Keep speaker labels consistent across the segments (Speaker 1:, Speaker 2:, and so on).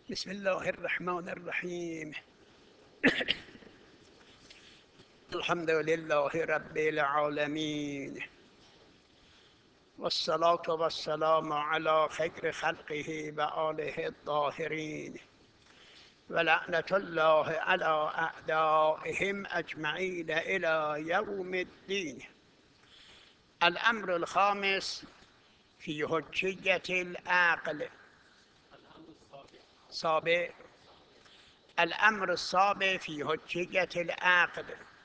Speaker 1: بسم الله الرحمن الرحیم. الحمد لله رب العالمین والصلاة والسلام على خیر خلقه و آله الطاهرین و لعنة الله على اعدائهم اجمعین الى یوم الدین. الامر الخامس فی حجیت العقل. الامر السابع فی حجیت العقل.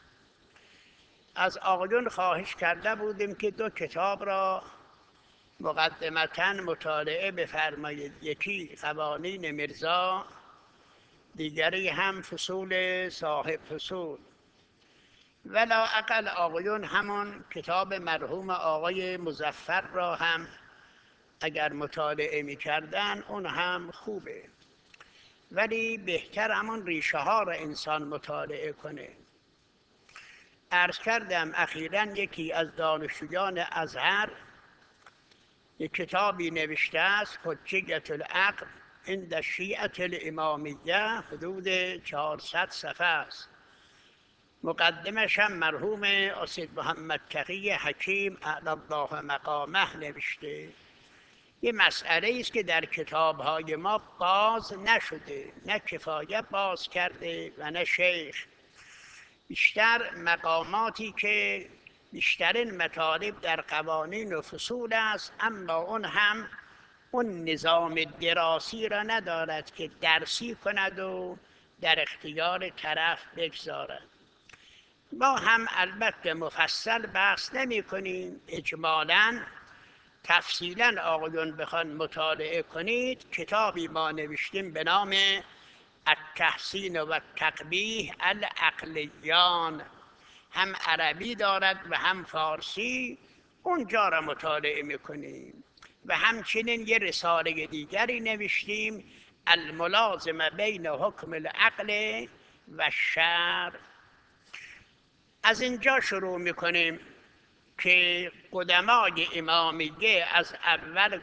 Speaker 1: از آقایون خواهش کرده بودیم که دو کتاب را مقدمتاً مطالعه بفرمایید. یکی قوانین میرزا، دیگری هم فصول صاحب فصول. ولا اقل آقایون همون کتاب مرحوم آقای مظفر را هم اگر مطالعه می کردن اون هم خوبه، ولی بهتر همون ریشه ها را انسان مطالعه کنه. عرض کردم اخیراً یکی از دانشجویان ازهر یک کتابی نوشته است، حجیت العقل عند الشیعة الامامیه، حدود 400 صفحه است. مقدمش هم مرحوم اسید محمد تقی حکیم اعلی الله مقامه نوشته. یه مسئله است که در کتاب‌های ما باز نشده، نه کفایه باز کرده و نه شیخ. بیشتر مقاماتی که بیشترین مطالب در قوانین و فصول است، اما اون هم اون نظام دراسی را ندارد که درسی کند و در اختیار طرف بگذارد. ما هم البته مفصل بحث نمی کنیم، اجمالاً تفصیلاً آقایون بخوان مطالعه کنید. کتابی ما نوشتیم به نام التحسین و التقبیح العقلیان، هم عربی دارد و هم فارسی، اونجا را مطالعه میکنیم. و همچنین یه رساله دیگری نوشتیم، الملازمه بین حکم العقل و الشرع. از اینجا شروع میکنیم که قدمای امامیه از اول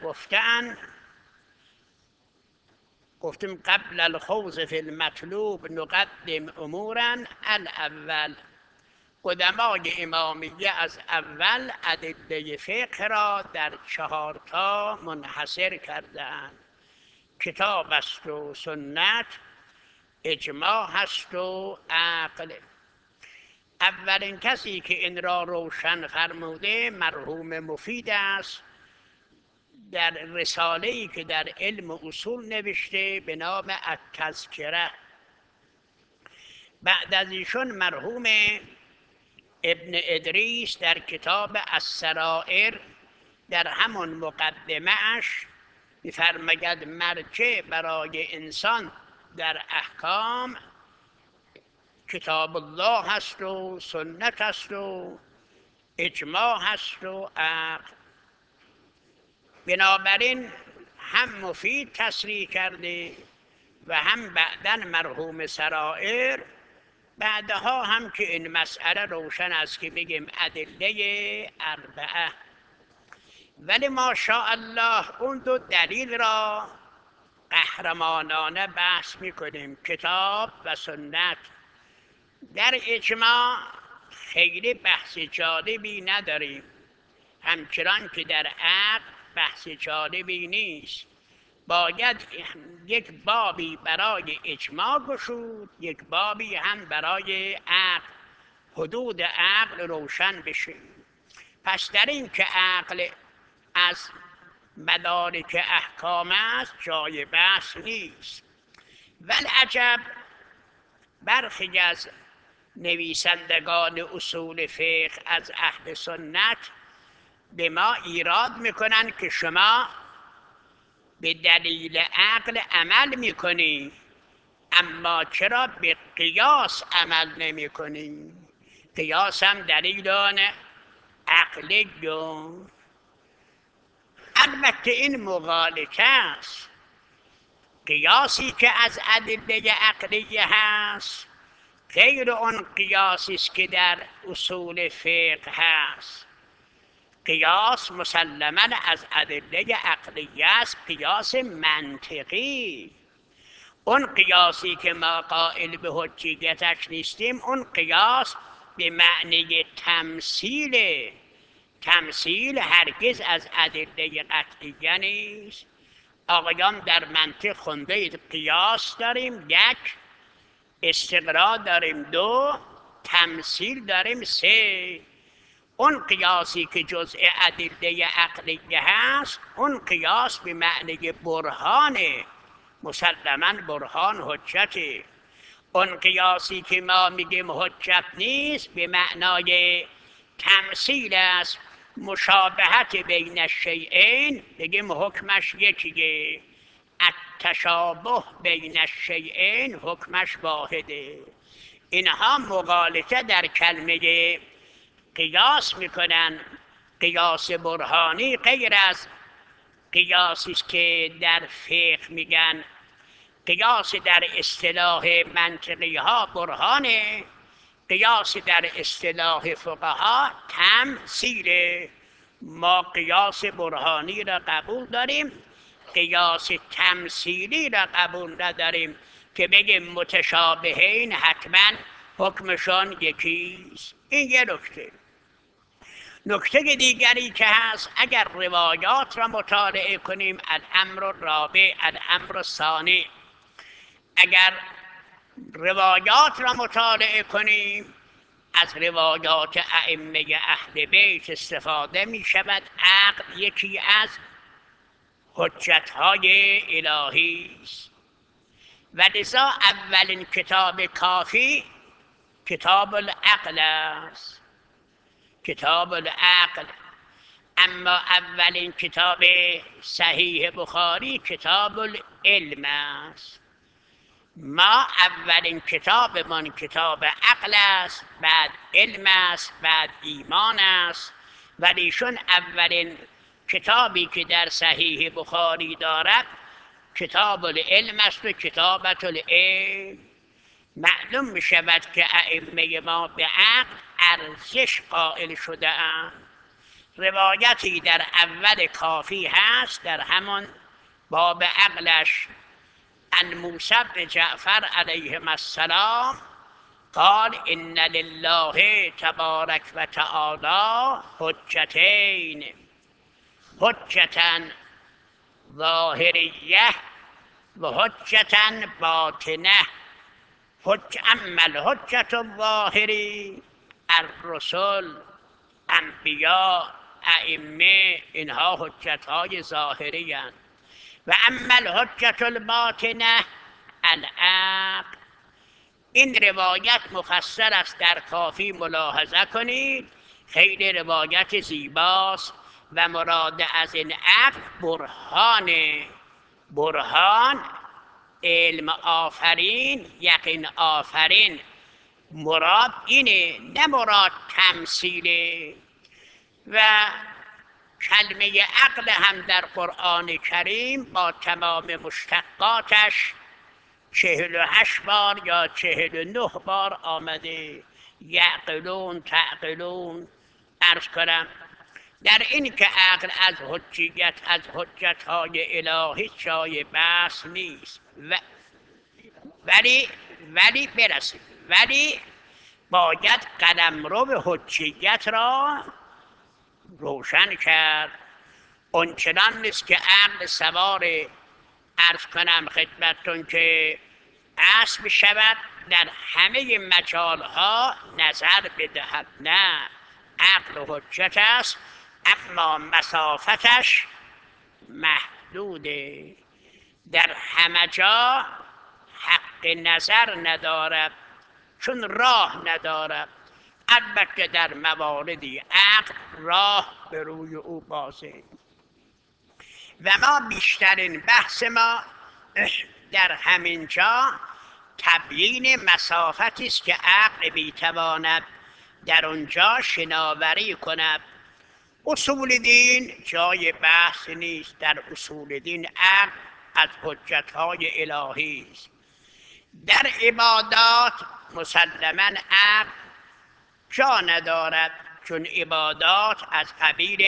Speaker 1: گفتیم قبل الخوض فی المطلوب نقدم امورا الاول. قدمای امامیه از اول ادله فقه را در 4 تا منحصر کردند. کتاب است و سنت، اجماع هست و عقل. اولین کسی که این را روشن فرموده مرحوم مفید است، در رساله‌ای که در علم اصول نوشته به نام التذکره. بعد از ایشون مرحوم ابن ادریس در کتاب السرائر در همون مقدمه اش می‌فرماید مرجع برای انسان در احکام کتاب الله هست و سنت هست و اجماع هست و عقل. بنابراین هم مفید تصریح کرده و هم بعداً مرحوم سرائر، بعدها هم که این مسئله روشن است که بگیم ادله 4. ولی ماشاءالله اون 2 دلیل را قهرمانانه بحث میکنیم، کتاب و سنت. در اجماع خیلی بحث جالبی نداریم، همچنان که در عقل بحث جالبی نیست. باید یک بابی برای اجماع گشود، یک بابی هم برای عقل، حدود عقل روشن بشه. پس در این که عقل از مدارک احکام است جای بحث نیست. والعجب برخی از نویسندگان اصول فقه از اهل سنت به ما ایراد میکنن که شما به دلیل عقل عمل میکنی، اما چرا به قیاس عمل نمیکنی؟ قیاس هم دلیل عقلی. البته این مغالطه است. قیاسی که از ادله عقلیه هست غیر اون قیاسی است که در اصول فقه هست. قیاس مسلماً از ادله عقلیه است، قیاس منطقی. اون قیاسی که ما قائل به حجیتش نیستیم، اون قیاس به معنی تمثیل. تمثیل هرگز از ادله قطعیه نیست. آقایان در منطق خونده قیاس داریم 1، استقرا داریم 2، تمثیل داریم 3. اون قیاسی که جزء ادله عقلیه هست، اون قیاس به معنی برهانه، مسلماً برهان حجته. اون قیاسی که ما میگیم حجت نیست، به معنای تمثیل است، مشابهت بین الشیئین، بگیم حکمش یکیه. التشابه بین الشیئین حکمش واحده. اینها مغالطه در کلمه قیاس میکنن. قیاس برهانی غیر از قیاسی است که در فقه میگن قیاس در اصطلاح منطقی ها برهانه، قیاس در اصطلاح فقها تمثیله. ما قیاس برهانی را قبول داریم، قیاس تمثیلی را قبول نداریم که بگیم متشابهین حتما حکمشان یکیست. این یه نکته. نکته دیگری که هست، اگر روایات را مطالعه کنیم، الامر الرابع الامر الثانی، اگر روایات را مطالعه کنیم، از روایات ائمه اهل بیت استفاده می شود. عقل یکی از حجت‌های الهی است و لذا اولین کتاب کافی کتاب العقل است. کتاب العقل. اما اولین کتاب صحیح بخاری کتاب العلم است. ما اولین کتابمان کتاب عقل است، بعد علم است، بعد ایمان است. ولیشون اولین کتابی که در صحیح بخاری دارد کتاب العلم است و کتابت العلم. معلوم می شود که ائمه ما به عقل ارزش قائل شده اند. روایتی در اول کافی هست در همان باب عقلش، عن موسی بن جعفر علیهم السلام قال ان لله تبارک و تعالی حجتین، حجتا ظاهریه و حجتا باطنه. اما الحجت الظاهری الرسل، انبیاء، ائمه، اینها حجت های ظاهری هستند. و اما الحجت الباطنه العقل. این روایت مفصل است، در کافی ملاحظه کنید، خیلی روایت زیباست و مراد از این عقل برهانه. برهان علم آفرین، یقین آفرین. مراد اینه، نه مراد تمثیله. و کلمه عقل هم در قرآن کریم با تمام مشتقاتش 48 بار یا 49 بار آمده. یعقلون، تعقلون. عرض کنم در این که عقل از حجیت، از حجتهای الهی جای بحث نیست. ولی برسیم، ولی باید قلمرو به حجیت را روشن کرد. اونچنان نیست که عقل سوار، عرض کنم خدمتتون که اسب شود در همه مجالها نظر بدهد. نه، عقل حجت است اما مسافتش محدوده. در همه جا حق نظر ندارد چون راه ندارد. البته در مواردی عقل راه به روی او بازه. و ما بیشترین بحث ما در همین جا تبیین مسافتی است که عقل میتواند در آنجا شناوری کند. اصول دین جای بحث نیست. در اصول دین عقل از حجتهای الهی است. در عبادات مسلماً عقل جا ندارد چون عبادات از قبیل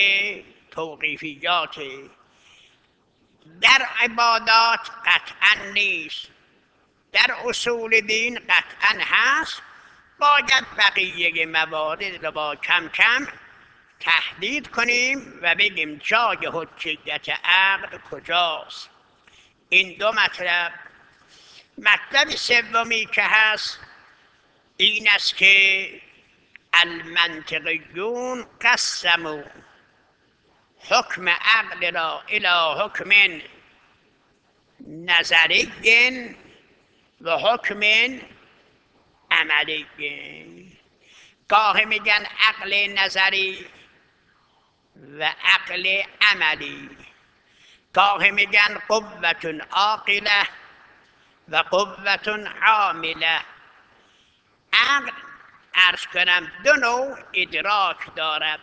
Speaker 1: توقیفیات. در عبادات قطعا نیست. در اصول دین قطعا هست، باید بقیه موارد رو با کم کم تحدید کنیم و بگیم جای حجیت عقل کجاست. این دو مطلب. مطلب سومی که هست این است که المنطقیون قسموا حکم عقل را الی حکم نظری و حکم عملی. گاهی میگن عقل نظری و عقل عملی، گاهی میگن قوة عاقله و قوة عامله. عقل عرض کنم دو نوع ادراک دارد.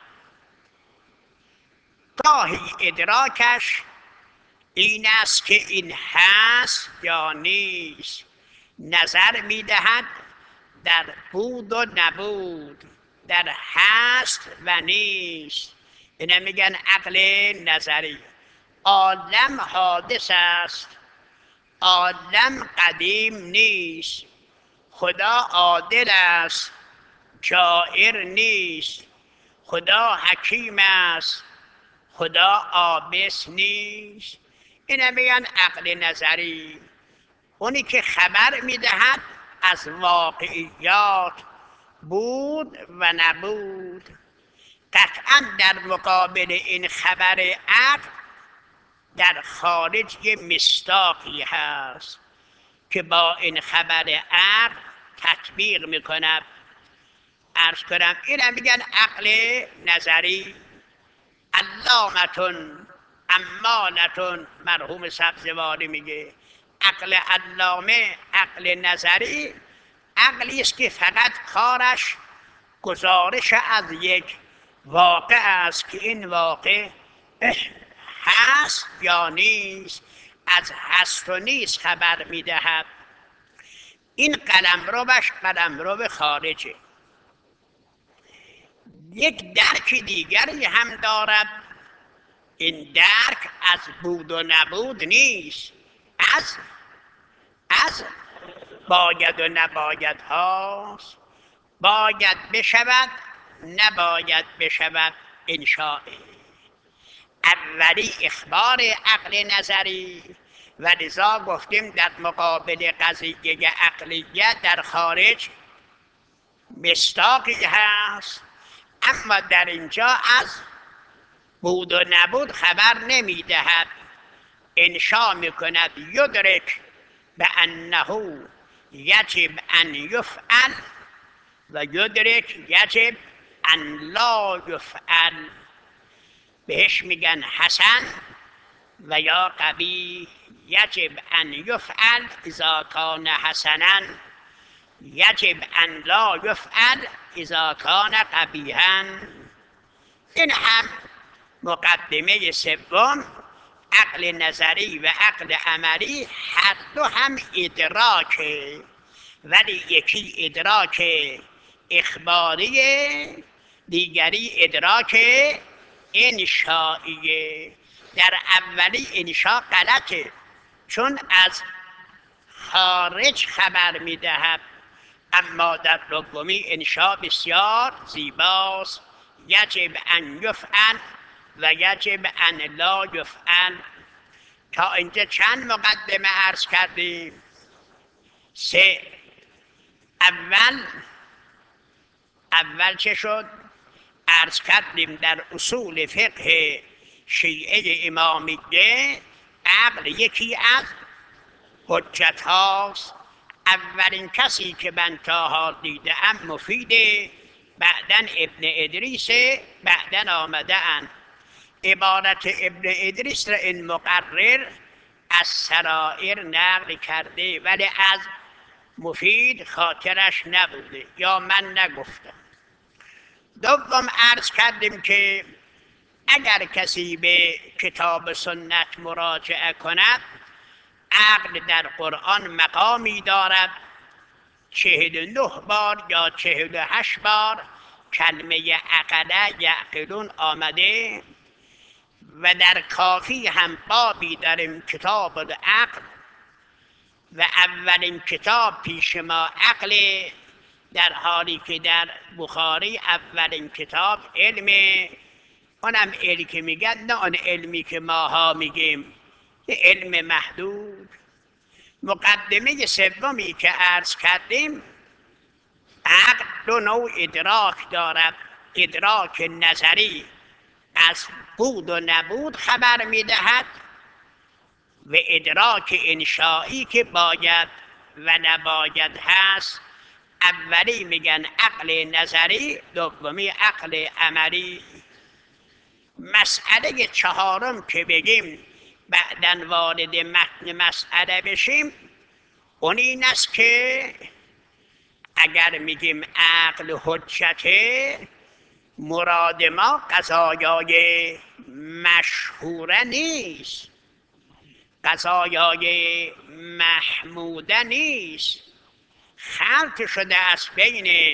Speaker 1: گاهی ادراکش این است که این هست یا نیست، نظر میدهد در بود و نبود، در هست و نیست. اینه میگن عقل نظری. عالم حادث است، عالم قدیم نیست، خدا عادل است، جائر نیست، خدا حکیم است، خدا عابس نیست. اینه میگن عقل نظری. اونی که خبر میدهد از واقعیات، بود و نبود. قطعا در مقابل این خبر عقل در خارج یه مصداقی هست که با این خبر عقل تطبیق میکند. عرض کنم اینم میگن عقل نظری. علامتون امالتون مرحوم سبزواری میگه عقل علامه، عقل نظری، عقلی است که فقط کارش گزارش از یک واقع است که این واقع هست یا نیست، از هست و نیست خبر میدهد. این قلمرو خارجه. یک درک دیگری هم دارد. این درک از بود و نبود نیست، از باید و نباید هاست. باید بشود، نباید بشود انشاء. اولی اخبار عقل نظری و لذا گفتیم در مقابل قضیه عقلیه در خارج مصداقی هست، اما در اینجا از بود و نبود خبر نمی دهد، انشا می کند. یدرک به انه یجب ان یفعل و یدرک یجب ان لا یفعل. بهش میگن حسن و یا قبیح. یجب ان یفعل اذا کان حسنا، یجب ان لا یفعل اذا کان قبیحا. این هم مقدمه سوم. عقل نظری و عقل عملی هر دو هم ادراکه، ولی یکی ادراک اخباریه، دیگری ادراک انشائیه. در اولی انشا غلطه، چون از خارج خبر میدهد، اما در دومی انشا بسیار زیباست. یجب ان یفعل و یجب ان لا یفعل. تا اینجا چند مقدمه عرض کردیم؟ 3. اول چه شد؟ عرض کردیم در اصول فقه شیعه امامیه عقل یکی از حجت هاست. اولین کسی که من تا حال دیدم مفیده، بعدن ابن ادریس، بعدن آمده اند. عبارت ابن ادریس را این مقرر از سرائر نقل کرده، ولی از مفید خاطرش نبوده یا من نگفتم. دوم عرض کردیم که اگر کسی به کتاب سنت مراجعه کند، عقل در قرآن مقامی دارد 49 بار یا 48 بار کلمه عقله یعقلون آمده و در کافی هم بابی داریم کتاب العقل و اولین کتاب پیش ما عقل، در حالی که در بخاری اولین کتاب علمه. اونم علمی که میگن نه آن علمی که ماها میگیم، یه علم محدود. مقدمه سومی که عرض کردیم، عقل دو نوع ادراک دارد. ادراک نظری از بود و نبود خبر میدهد و ادراک انشایی که باید و نباید هست. اولی میگن عقل نظری، دومی عقل عملی. مسئله چهارم که بگیم بعداً وارد متن مسئله بشیم، اون این است که اگر میگیم عقل حجته، مراد ما قضایای مشهوره نیست، قضایای محموده نیست. خلط شده است بین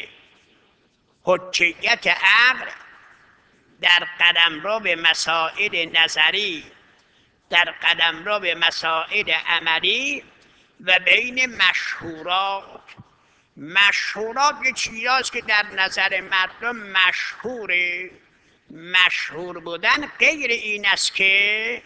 Speaker 1: حجیت عقل در قلمرو به مسائل نظری، در قلمرو به مسائل عملی و بین مشهورات. مشهورات یه چیزاست که در نظر مردم مشهوره. مشهور بودن غیر این است که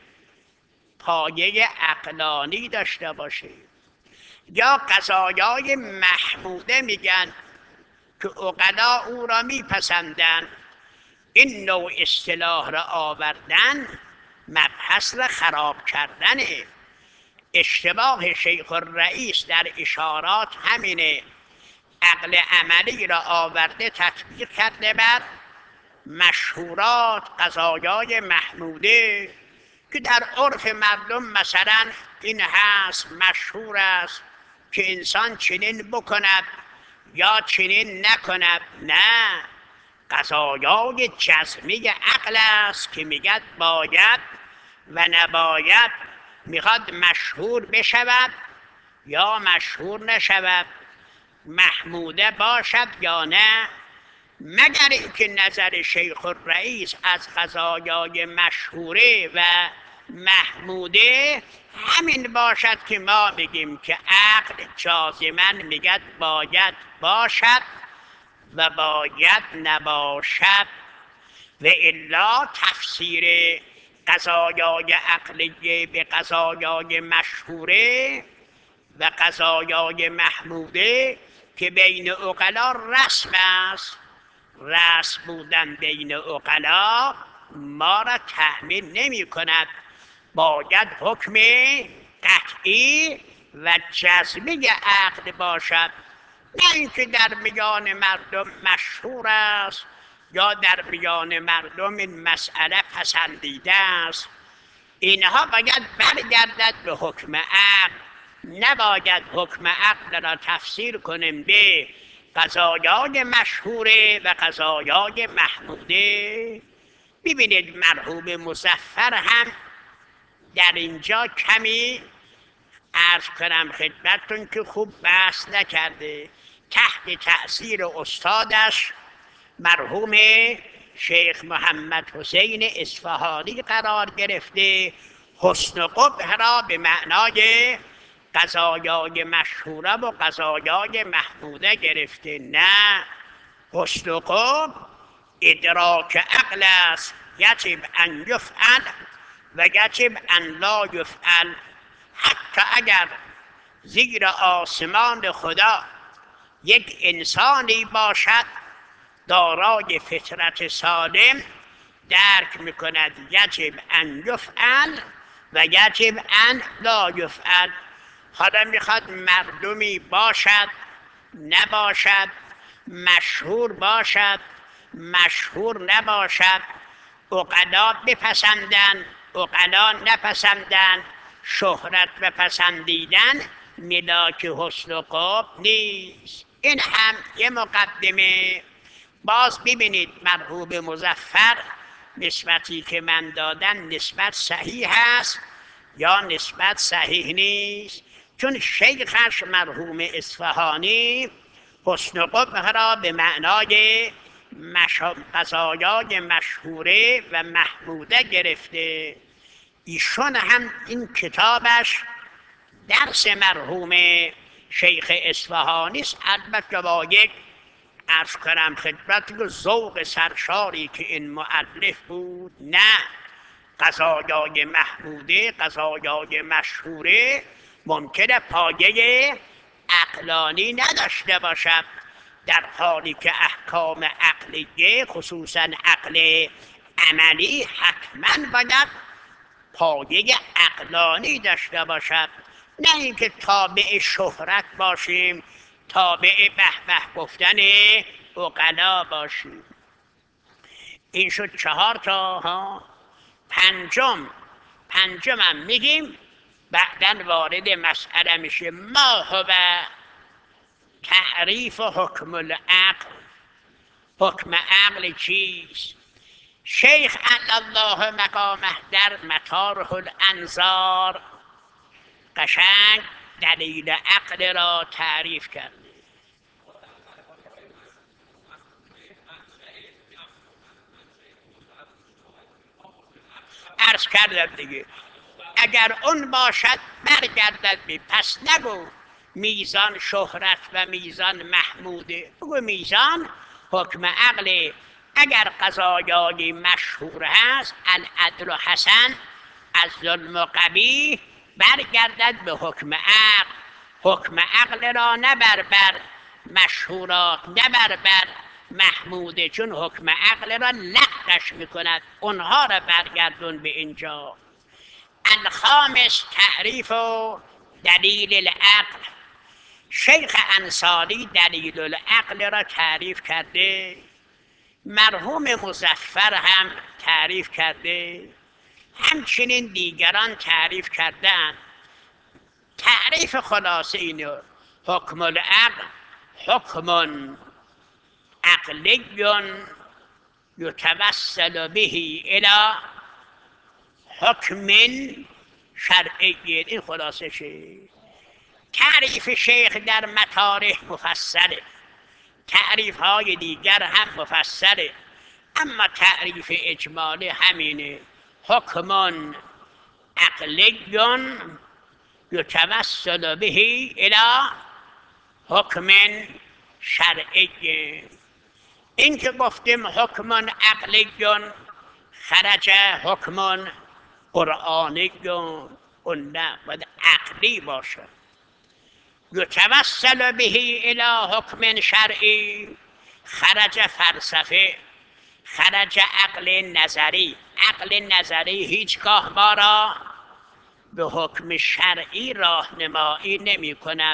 Speaker 1: پایه عقلانی داشته باشه. یا قضایای محموده میگن که عقلا او را میپسندن. این نوع اصطلاح را آوردن مبحث را خراب کردنه. اشتباه شیخ الرئیس در اشارات همینه. عقل عملی را آورده تطبیق کرده بر مشهورات، قضایای محموده که در عرف مردم مثلا این هست، مشهور است که انسان چنین بکند یا چنین نکند. نه، قضایای جزمی عقل است که میگد باید و نباید، میخواد مشهور بشود یا مشهور نشود، محموده باشد یا نه، مگر اینکه نظر شیخ الرئیس از قضایای مشهوره و محموده همین باشد که ما بگیم که عقل جازماً میگد باید باشد و باید نباشد. و الا تفسیر قضایای عقلیه به قضایای مشهوره و قضایای محموده که بین عقلا رسم است، رسم بودن بین عقلا ما را تحمیل نمی کند. باید حکم قطعی و جزمی عقل باشد، نه اینکه در میان مردم مشهور است یا در میان مردم این مسئله پسندیده است. اینها باید برگردد به حکم عقل. نباید حکم عقل را تفسیر کنیم به قضایای مشهوره و قضایای محموده. ببینید مرحوم مظفر هم در اینجا کمی عرض کنم خدمتتون که خوب بحث نکرده. تحت تأثیر استادش مرحوم شیخ محمد حسین اصفهانی قرار گرفته، حسن قبح را به معنای قضایای مشهوره و قضایای محموده گرفته. نه، حسن قبح ادراک عقل است. یجب ان یفعل و یجب ان لا یفعل. حتی اگر زیر آسمان خدا یک انسانی باشد دارای فطرت سالم، درک میکند یجب ان یفعل و یجب ان لا یفعل. حالا میخواد مردمی باشد نباشد، مشهور باشد مشهور نباشد، عقلا بپسندن عقلا نپسندن، شهرت بپسندیدن ملاک حسن و قبح نیست. این هم یه مقدمه. باز ببینید مرحوم مظفر نسبتی که من دادن نسبت صحیح هست یا نسبت صحیح نیست، چون شیخش مرحوم اصفهانی حسن قبح را به معنای قضایای مشهوره و محموده گرفته. ایشون هم این کتابش درس مرحوم شیخ اصفهانی است. البته با یک عرض کنم خدمت ذوق سرشاری که این مؤلف بود، نه قضایای محموده، قضایای مشهوره ممکنه پایه عقلانی نداشته باشد، در حالی که احکام عقلیه خصوصا عقل عملی حتما باید پایه عقلانی داشته باشد، نه اینکه تابع شهرت باشیم، تابع به به گفتن عقلا باشیم. این شد 4 تا ها. پنجمم میگیم بعداً وارد مسئله میشه ما هو تعریف حکم العقل. حکم عقل چیست؟ شیخ الله مقامه در مطارح الانظار قشنگ دلیل عقل را تعریف کرد. عرض کردم دیگه، اگر اون باشد برگردد به پس نگو میزان شهرت و میزان محموده، بگو میزان حکم عقل. اگر قضایای مشهور هست العدل حسن از ظلم و قبیح، برگردد به حکم عقل. حکم عقل را نبر بر مشهورات، نبر بر محموده، چون حکم عقل را لغوش میکند، اونها را برگردون به اینجا. الخامس تعریف و دلیل العقل. شیخ انصاری دلیل العقل را تعریف کرده، مرحوم مظفر هم تعریف کرده، همچنین دیگران تعریف کردند. تعریف خلاصه اینه: حکم العقل حکم عقلی یتوسل به الی حکم شرعی. این خلاصه شه. تعریف شیخ در مطارح مفصله، تعریف های دیگر هم مفصله، اما تعریف اجمالی همینه: حکم عقلی یتوسل به الی حکم شرعی. این که گفتیم حکم عقلی خرج حکم قرآنی، اون نه، باید عقلی باشه. یتوسل به الی حکم شرعی خرج فلسفه، خرج عقل نظری. عقل نظری هیچگاه ما را به حکم شرعی راهنمایی نمی کند.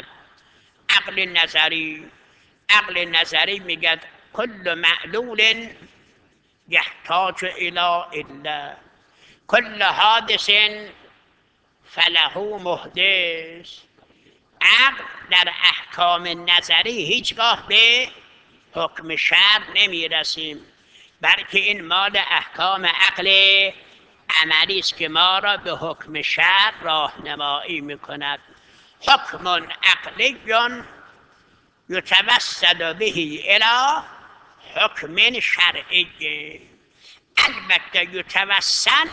Speaker 1: عقل نظری میگه کل معلول یحتاج الی عله، کل حادث فله محدث. عقل در احکام نظری هیچگاه به حکم شرع نمی رسیم، بلکه این مال احکام عقل عملی است که ما را به حکم شرع راهنمایی می کند. حکم عقلی یتوسل به الی حکم شرعی. البته یتوسل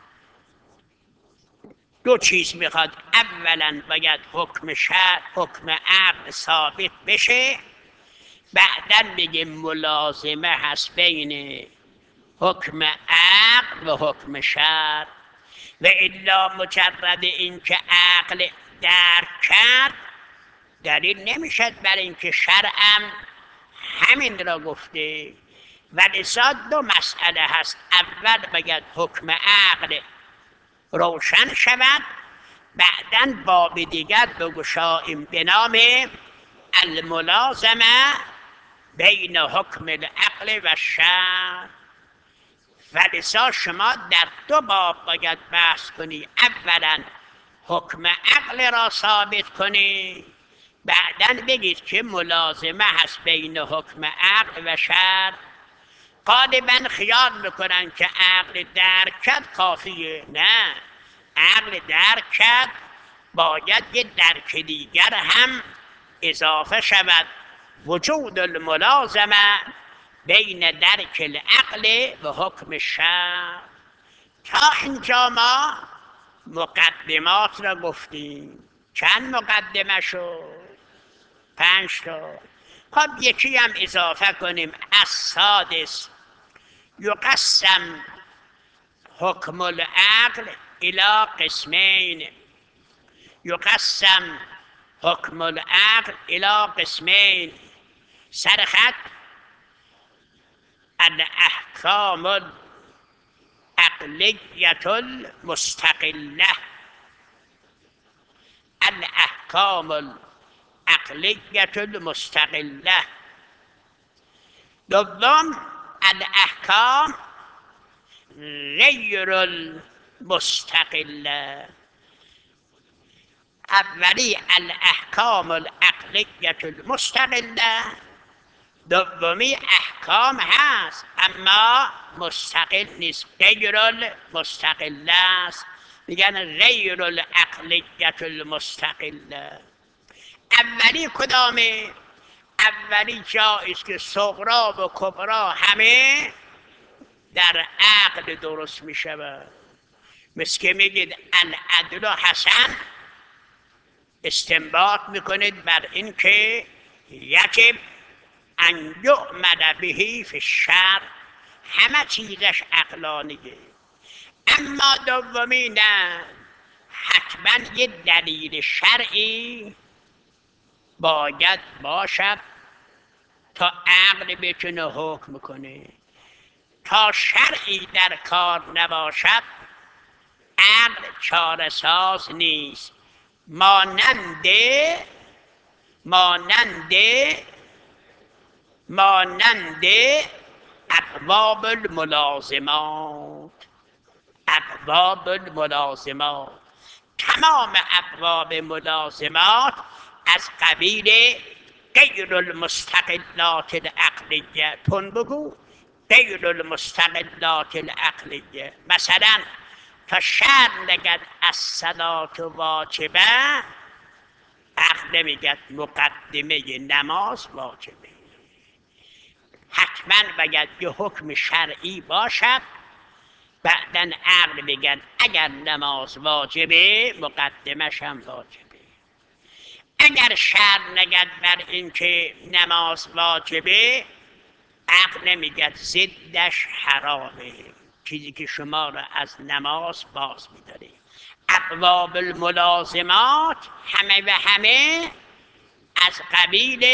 Speaker 1: دو چیز میخواد: اولا باید حکم شرع، حکم عقل ثابت بشه، بعدا میگه ملازمه هست بین حکم عقل و حکم شرع. و الا مجرد اینکه عقل درک کرد دلیل نمیشد بر اینکه شرعم همین را گفته. ولذا دو مسئله هست: اول باید حکم عقل روشن شود، بعداً باب دیگر بگشاییم به نام الملازمه بین حکم العقل و شرع. ولذا شما در دو باب باید بحث کنی: اولا حکم عقل را ثابت کنی، بعداً بگید که ملازمه هست بین حکم عقل و شرع. غالباً خیال میکنن که عقل درک کرد کافیه. نه، عقل درک کرد، باید یه درک دیگر هم اضافه شود: وجود الملازمه بین درک العقل و حکم شرع. تا اینجا ما مقدمات را گفتیم. چند مقدمه شد؟ 5 تا. خب یکی هم اضافه کنیم. السادس یقسم حکم العقل الى قسمین. یقسم حکم العقل الى قسمین. سرخط الاحکام العقلیة المستقله. الاحکام العقلیة المستقله. دوم الاحکام غیر المستقله. اولی الاحکام العقلیة المستقله، دومی احکام هست اما مستقل نیست، غیر المستقله است، میگن غیر العقلیة المستقله. اولی کدامه؟ اولی جایی است که صغرا و کبرا همه در عقل درست می شود. مثل که میگید العدل حسن، استنباط میکنید بر این که یجب ان یعمل به فی الشرع، همه چیزش عقلانیه. اما دومی نه، حتما یه دلیل شرعی باید باشد تا عقل بتونه حکم کنه. تا شرعی در کار نباشد عقل چاره ساز نیست. مانند ابواب الملازمات. ابواب الملازمات، تمام ابواب ملازمات از قبیل غیر المستقلات العقلیه. تون بگو غیر المستقلات العقلیه. مثلا تا شرع نگد الصلاة واجبه، عقل نمیگد مقدمه نماز واجبه. حتما باید یه حکم شرعی باشد، بعدن عقل بگن اگر نماز واجبه مقدمش هم واجبه. اگر شرع نگد بر این که نماز واجبه، عقل نمیگد ضدش حرامه، چیزی که شما را از نماز باز می‌داره. ابواب الملازمات همه و همه از قبیل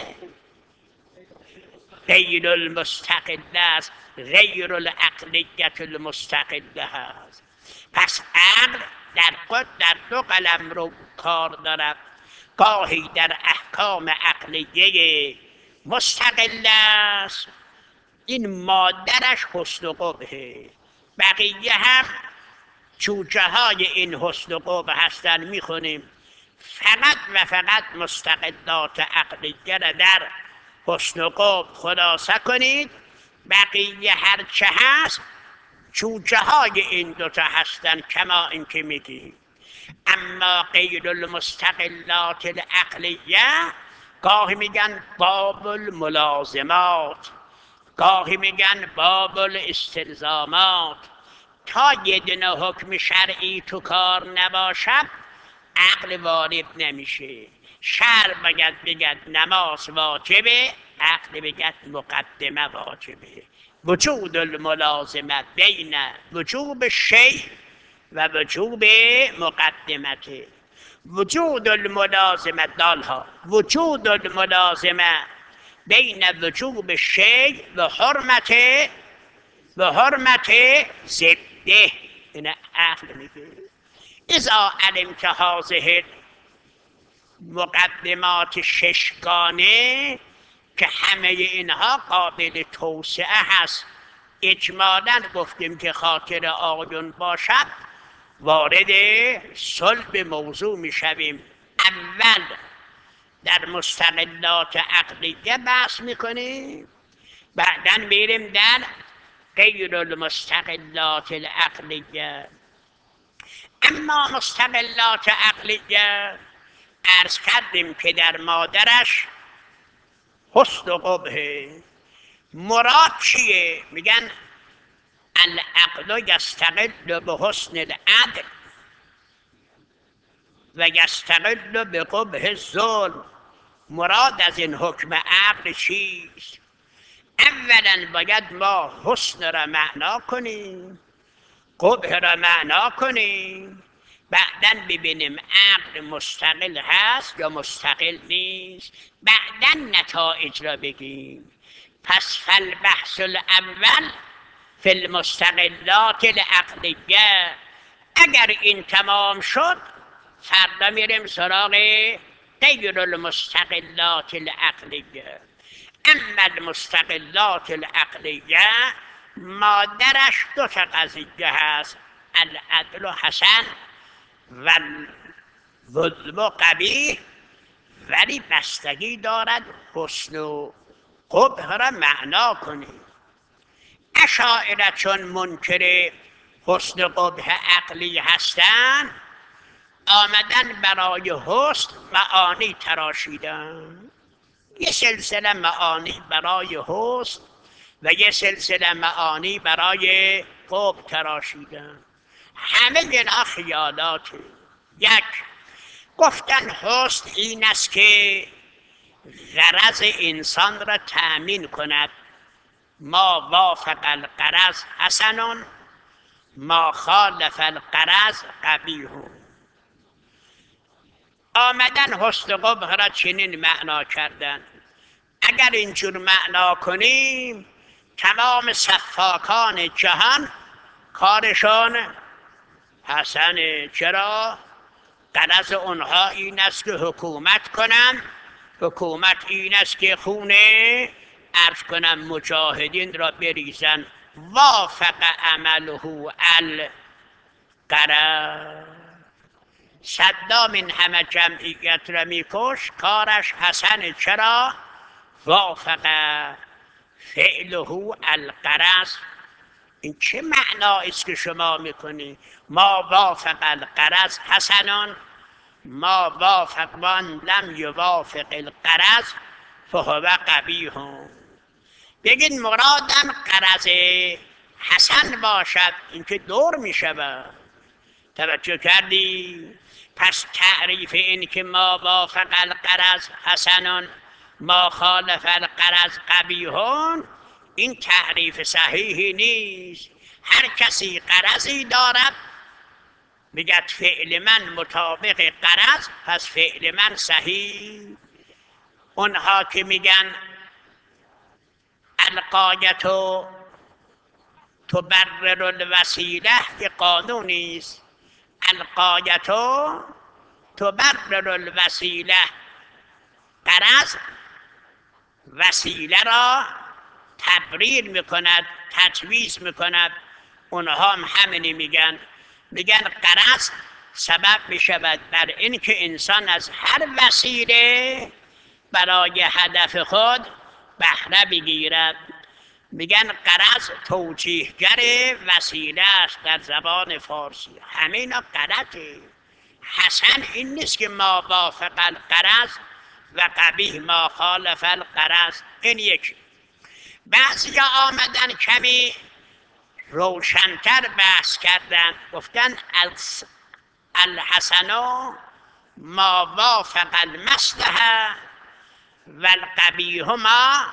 Speaker 1: غیر المستقله است، غیر العقلیة المستقله است. پس عقل در دو قلم رو کار دارد، گاهی در احکام عقلیه مستقله است، این مادرش حسن و قبحه، بقیه هم چوچه های این حسن و قبح هستن. میخونیم فقط و فقط مستقلات عقلیه را در حسن و قبح خلاصه کنید، بقیه هرچه هست چوچه های این دوتا هستن کما این که میگی. اما غیر المستقلات العقلیه گاهی میگن باب الملازمات، گاهی میگن باب الاستلزامات. تا یه دونه حکم شرعی تو کار نباشد عقل وارد نمیشه. شرع باید بگد نماز واجبه، عقل بگد مقدمه واجبه. وجود الملازمه بین وجوب شیء و وجوب مقدمته. وجود الملازمه دالها، وجود الملازمه بین وجوب شیء و حرمت ضده. این عقل میگه اذا علمت هذه مقدمات ششگانه که همه اینها قابل توسعه هست. اجمالاً گفتیم که خاطر آقایون باشد وارد صلب موضوع میشویم. اول در مستقلات عقلیه بحث میکنیم، بعداً میریم در غیر المستقلات العقلیه. اما مستقلات عقلیه عرض کردیم که در مادرش حسن و قبحه. مراد چیه؟ میگن العقل یستقل به حسن العدل. و یستقل بقبح الظلم. مراد از این حکم عقل چیست؟ اولا باید ما حسن را معنا کنیم، قبح را معنا کنیم، بعدن ببینیم عقل مستقل هست یا مستقل نیست، بعدن نتایج را بگیم. پس فالبحث الاول فی المستقلات العقلیه. اگر این تمام شد فردا میریم سراغ غیر المستقلات العقلیه. اما المستقلات العقلیه مادرش دو تا قضیه هست، العدل حسن و الظلم قبیح، ولی بستگی دارد حسن و قبح را معنا کنیم. اشاعره چون منکر حسن قبح عقلی هستند آمدن برای حسن معانی تراشیدن، یه سلسله معانی برای حسن و یه سلسله معانی برای قبح تراشیدن. همه اینا خیالاته. یک، گفتن حسن این است که غرض انسان را تأمین کند، ما وافق الغرض حسن ما خالف الغرض قبیح. آمدن حسن قبح را چنین معنا کردن. اگر اینجور معنا کنیم تمام سفاکان جهان کارشان حسنه. چرا؟ غرض اونها این است که حکومت کنن، حکومت این است که خونه عرض کنن مجاهدین را بریزن. وافق عمله الغرض. صدام این همه جمعیت را میکش، کارش حسنه. چرا؟ وافق فعله الغرض. این چه معنایی است که شما میکنی؟ ما وافق الغرض حسنان ما وافق من لم یوافق الغرض فهو قبیح. بگین مرادم غرض حسن باشد، این که دور میشود. توجه کردی؟ پس تعریف این که ما وافق الغرض حسنان ما خالف الغرض قبیح، این تعریف صحیحی نیست. هر کسی غرضی دارد بگد فعل من مطابق غرض، پس فعل من صحیح. اونها که میگن الغایة تبرر الوسیله، که قانونی است. الغایة تبرر الوسیله، غرض وسیله را تبریر میکند، تجویز میکند. اونها هم همینی میگن غرض سبب میشود بر این که انسان از هر وسیله برای هدف خود بهره بگیرد. میگن غرض توجیهگر وسیله است در زبان فارسی. همینا غلطه. حسن این نیست که ما وافق الغرض و قبیح ما خالف الغرض. این یکی. بعضی آمدن کمی روشنتر بحث کردن، گفتن الحسن ما وافق المصلحه و القبیح ما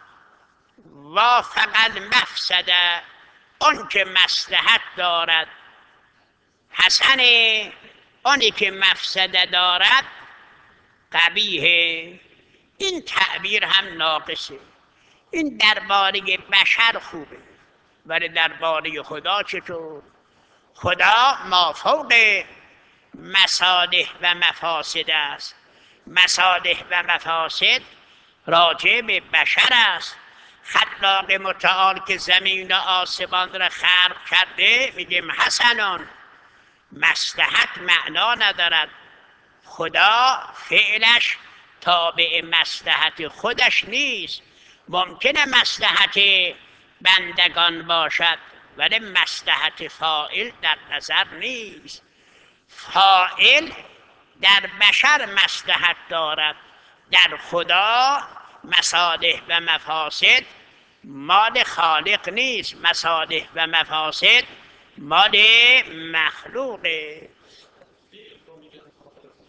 Speaker 1: وافق المفسده. اون که مصلحت دارد حسن، اونی که مفسده دارد قبیح. این تعبیر هم ناقصه. این درباره بشر خوبه، ولی درباره خدا چطور؟ خدا مافوق مصالح و مفاسد است. مصالح و مفاسد راجع به بشر است. خلاق متعال که زمین و آسمان را خلق کرده میگیم حسنان. مصلحت معنا ندارد. خدا فعلش تابع مصلحت خودش نیست. ممکنه مصلحت بندگان باشد ولی مصلحت فاعل در نظر نیست. فاعل در بشر مصلحت دارد، در خدا مصالح و مفاسد مال خالق نیست. مصالح و مفاسد مال مخلوقه.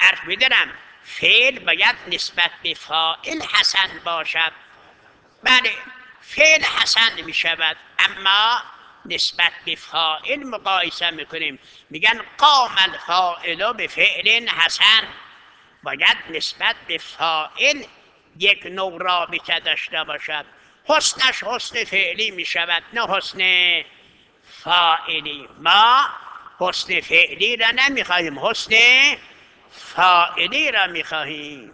Speaker 1: عرض می‌دارم فعل باید نسبت به فاعل حسن باشد. بله فعل حسن می شود، اما نسبت به فاعل مقایسه میکنیم، میگن قام الفاعل به فعل حسن. باید نسبت به فاعل یک نوع رابطه داشته باشد. حسنش حسن فعلی می شود، نه حسن فاعلی. ما حسن فعلی را نمی خواهیم، حسن فاعلی را می خواهیم.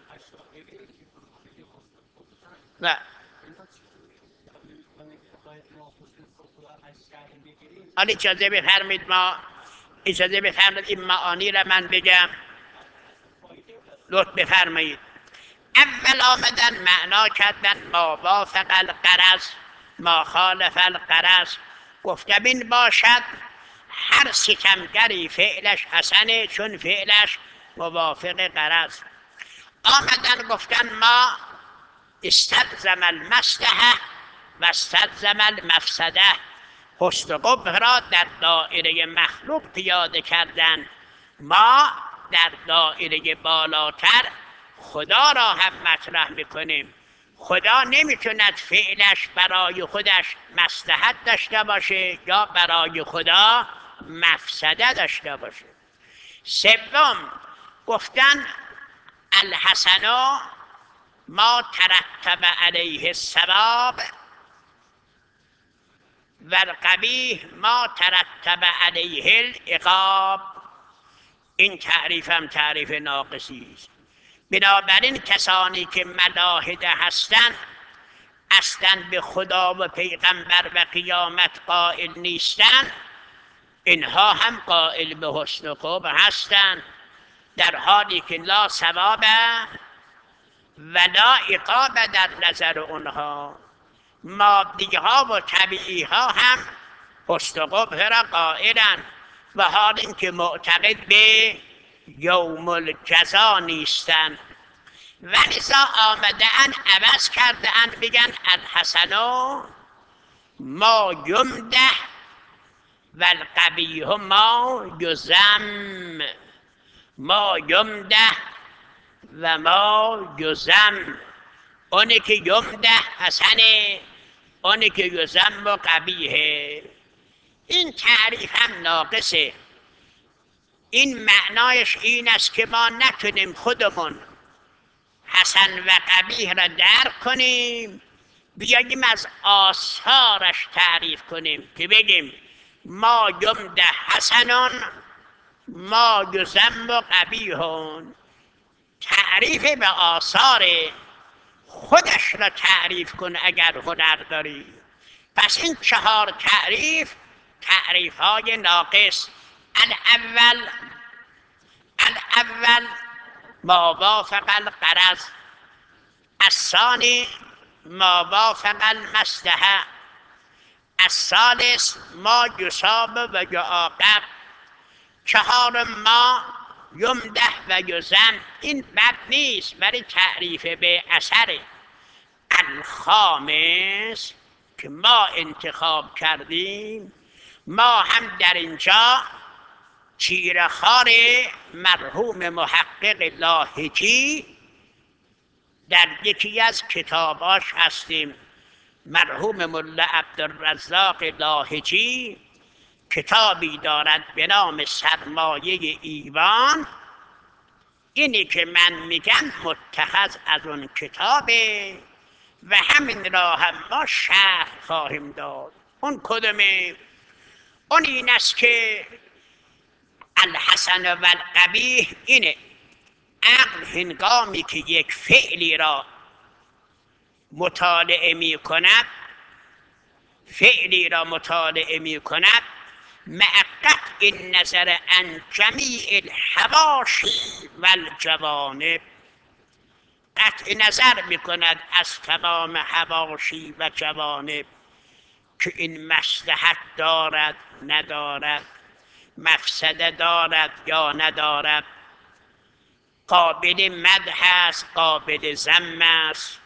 Speaker 1: حالا اجازه بفرمید این معانی را من بگم، لطف بفرمایید. اول آمدن معنا کردن ما وافق الغرض ما خالف الغرض، گفتم این باشد هر ستمگری فعلش حسنه چون فعلش موافق غرض. آمدن گفتن ما استلزم المصلحه و استلزم المفسده، حسن و قبح را در دایره مخلوق پیاده کردن. ما در دایره بالاتر خدا را هم مطرح میکنیم. خدا نمیتوند فعلش برای خودش مصلحت داشته باشه یا برای خدا مفسده داشته باشه. سوم گفتن الحسن ما ترتب علیه الثواب و القبیح ما ترتب علیه العقاب. این تعریف هم تعریف ناقصی است. بنابراین کسانی که ملاحده هستند اصلا به خدا و پیغمبر و قیامت قائل نیستند، اینها هم قائل به حسن و قبح هستند، در حالی که لا ثواب ولا عقاب در نظر اونها. مادی ها و طبیعی ها هم حسن و قبح را قائلند، و حال اینکه معتقد به یوم الجزا نیستند. ولذا آمده اند عوض کرده اند بگن الحسن ما یمده و القبیح ما یذم. ما یمده و ما یذم، اونی که یمده حسنه، اونی که یذم و قبیحه. این تعریف هم ناقصه. این معنایش این است که ما نتونیم خودمون حسن و قبیح را درک کنیم، بیاییم از آثارش تعریف کنیم که بگیم ما یمده حسنون ما یذم و قبیحون. تعریف به آثار خودش را تعریف کن اگر هنر داری. پس این 4 تعریف تعریف های ناقص. الاول ما وافق الغرض، الثانی ما وافق المصلحه، الثالث ما یصاب و یعاقب، 4 ما یمده و یذم. این بد نیست ولی تعریف به اثره. الخامس که ما انتخاب کردیم، ما هم در اینجا تیره‌خوار مرحوم محقق لاهجی در یکی از کتاباش هستیم. مرحوم ملا عبدالرزاق لاهجی کتابی دارد به نام سرمایه ایوان. اینی که من میگم متخذ از اون کتابه و همین را هم ما شرح خواهیم داد. اون کدومه؟ اون این است که الحسن و القبیح اینه: عقل هنگامی که یک فعلی را مطالعه می کند، مع قطع النظر عن جمیع الحواشی و الجوانب، قطع نظر می کند از تمام حواشی و جوانب که این مصلحت دارد ندارد، مفسده دارد یا ندارد، قابل مدح است قابل ذم است،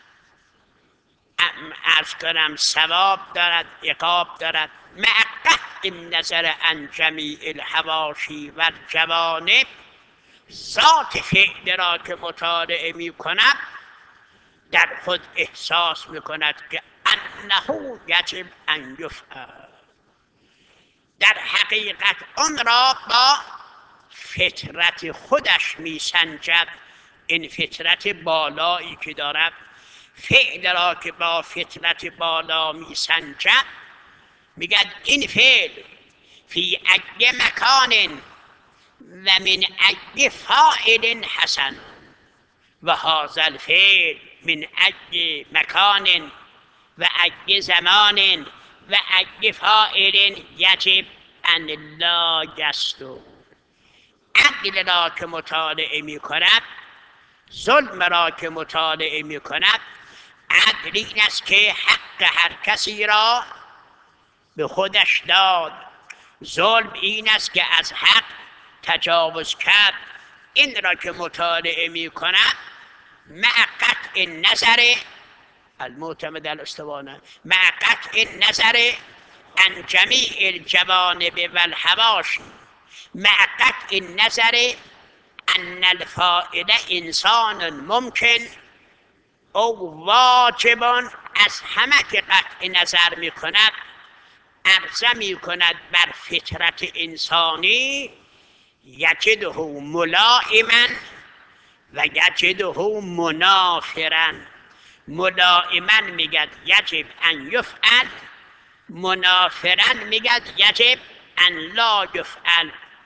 Speaker 1: عرض کنم ثواب دارد عقاب دارد. مع قطع النظر عن جمیع الحواشی و الجوانب، ذات فعل را که مطالعه می کند در خود احساس می کند که انه یجب ان یفعل. در حقیقت آن را با فطرت خودش می سنجد. این فطرت بالایی که دارد، فعل را که با فطرت بالا می سنجد، میگد این فعل فی ای مکان و من ای فاعل حسن و هذا الفعل من ای مکان و ای زمان و ای فاعل یجب ان لا یستر. عقل را که مطالعه می کند، ظلم را که مطالعه می کند، عدل این است که حق هر کسی را به خودش داد. ظلم این است که از حق تجاوز کرد. این را که مطالعه می کند مع قطع نظر المعتمد الاستوانه، مع قطع نظر عن جمیع الجوانب و الحواشی، مع قطع نظر ان الفاعل انسان ممکن او واجب. از همه که قطع نظر می کند عرضه می کند بر فطرت انسانی، یجده ملائما و یجده منافرا. ملائما میگد یجب ان یفعل، منافرا میگد یجب ان لا یفعل.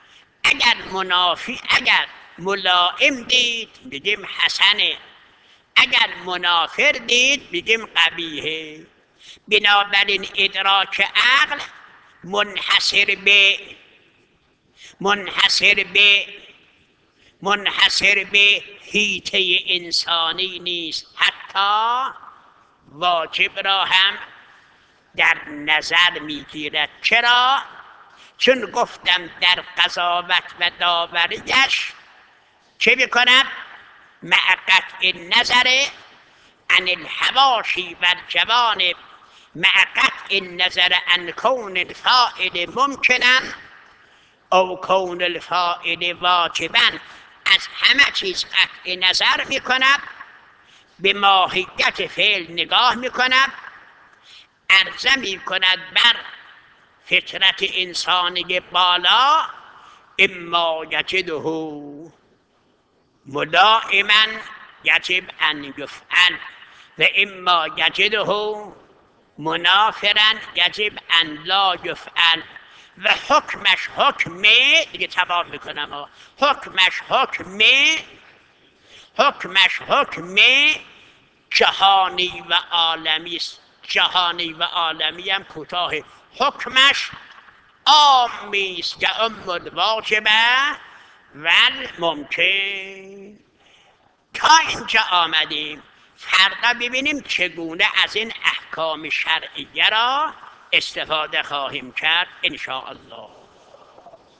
Speaker 1: اگر ملائم دید میگیم حسنه، اگر منافر دید میگیم قبیحه. بنابراین ادراک عقل منحصر به حیطه انسانی نیست، حتی واجب را هم در نظر میگیرد. چرا؟ چون گفتم در قضاوت و داوریش چه بکند؟ مع قطع نظر عن الحواشی و الجوانب، مع قطع نظر عن کون الفاعل ممکنا او کون الفاعل واجبا. از همه چیز قطع نظر میکند، به ماهیت فعل نگاه میکند، عرضه میکند بر فطرت انسانی بالا، اما یجده ملائما یجب ان یفعل و اما یجده منافرا یجب ان لا یفعل. و حکمش حکمه، دیگه تمام میکنم، حکمش حکمه جهانی و عالمی است. جهانی و عالمی هم کوتاه، حکمش عامی است، یعم الواجبه و الممکن. تا اینجا آمدیم، فردا ببینیم چگونه از این احکام شرعیه را استفاده خواهیم کرد ان شاء الله.